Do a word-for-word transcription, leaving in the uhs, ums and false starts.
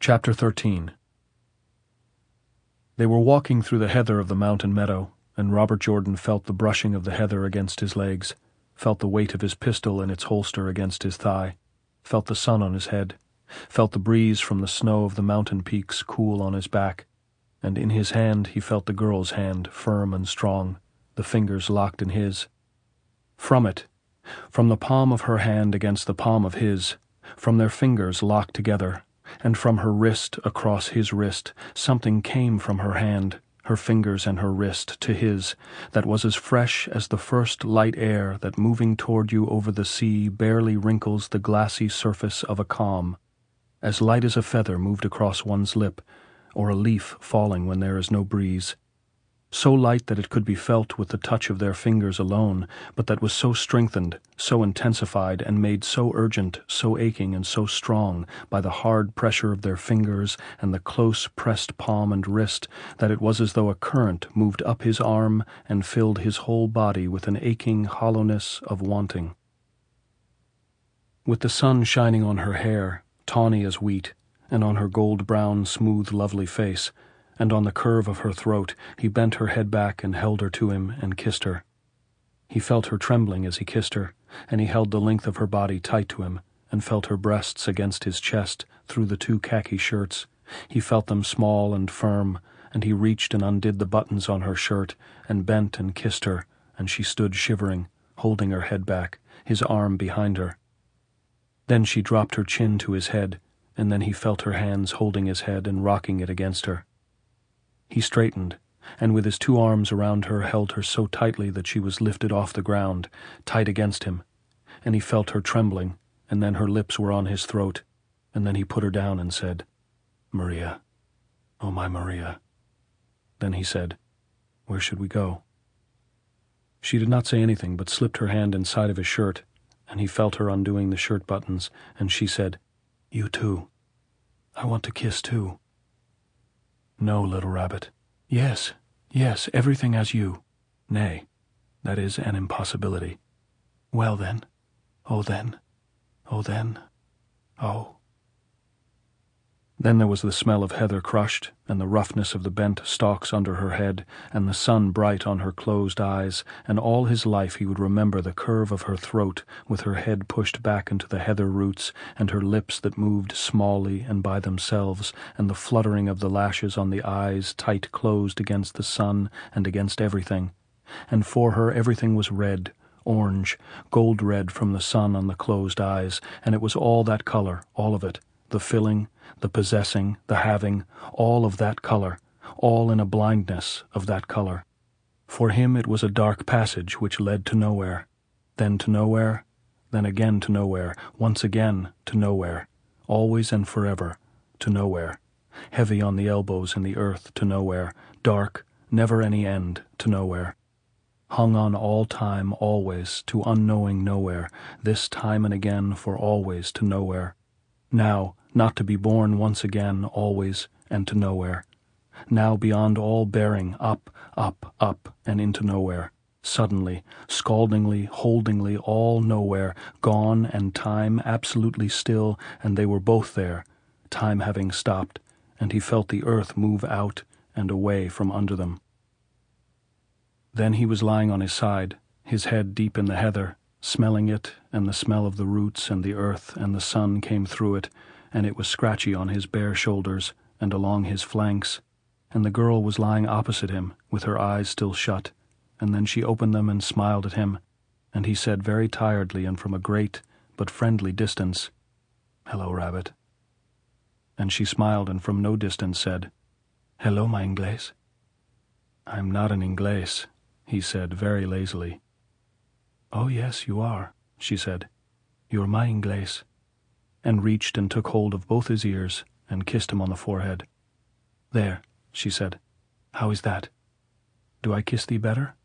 Chapter thirteen. They were walking through the heather of the mountain meadow, and Robert Jordan felt the brushing of the heather against his legs, felt the weight of his pistol in its holster against his thigh, felt the sun on his head, felt the breeze from the snow of the mountain peaks cool on his back, and in his hand he felt the girl's hand, firm and strong, the fingers locked in his. From it, from the palm of her hand against the palm of his, from their fingers locked together, and from her wrist across his wrist, something came from her hand, her fingers and her wrist, to his, that was as fresh as the first light air that moving toward you over the sea barely wrinkles the glassy surface of a calm, as light as a feather moved across one's lip, or a leaf falling when there is no breeze. So light that it could be felt with the touch of their fingers alone, but that was so strengthened, so intensified, and made so urgent, so aching, and so strong by the hard pressure of their fingers and the close-pressed palm and wrist, that it was as though a current moved up his arm and filled his whole body with an aching hollowness of wanting. With the sun shining on her hair, tawny as wheat, and on her gold-brown, smooth, lovely face, and on the curve of her throat, he bent her head back and held her to him and kissed her. He felt her trembling as he kissed her, and he held the length of her body tight to him, and felt her breasts against his chest through the two khaki shirts. He felt them small and firm, and he reached and undid the buttons on her shirt, and bent and kissed her, and she stood shivering, holding her head back, his arm behind her. Then she dropped her chin to his head, and then he felt her hands holding his head and rocking it against her. He straightened, and with his two arms around her held her so tightly that she was lifted off the ground, tight against him, and he felt her trembling, and then her lips were on his throat, and then he put her down and said, "Maria, oh my Maria." Then he said, "Where should we go?" She did not say anything, but slipped her hand inside of his shirt, and he felt her undoing the shirt buttons, and she said, "You too. I want to kiss too." "No, little rabbit." "Yes, yes, everything as you." "Nay, that is an impossibility." "Well then, oh then, oh then, oh." Then there was the smell of heather crushed, and the roughness of the bent stalks under her head, and the sun bright on her closed eyes, and all his life he would remember the curve of her throat, with her head pushed back into the heather roots, and her lips that moved smallly and by themselves, and the fluttering of the lashes on the eyes tight closed against the sun and against everything. And for her everything was red, orange, gold red from the sun on the closed eyes, and it was all that color, all of it, the filling, the possessing, the having, all of that color, all in a blindness of that color. For him it was a dark passage which led to nowhere, then to nowhere, then again to nowhere, once again to nowhere, always and forever to nowhere, heavy on the elbows in the earth to nowhere, dark, never any end to nowhere. Hung on all time always to unknowing nowhere, this time and again for always to nowhere. Now, not to be born once again always and to nowhere. Now beyond all bearing, up, up, up, and into nowhere. Suddenly, scaldingly, holdingly, all nowhere, gone, and time absolutely still, and they were both there, time having stopped, and he felt the earth move out and away from under them. Then he was lying on his side, his head deep in the heather, smelling it, and the smell of the roots and the earth and the sun came through it, and it was scratchy on his bare shoulders and along his flanks, and the girl was lying opposite him with her eyes still shut, and then she opened them and smiled at him, and he said very tiredly and from a great but friendly distance, "Hello, Rabbit." And she smiled and from no distance said, "Hello, my Inglés." "I'm not an Inglés," he said very lazily. "Oh yes, you are," she said. "You're my Inglés," and reached and took hold of both his ears and kissed him on the forehead. "There," she said. "How is that? Do I kiss thee better?"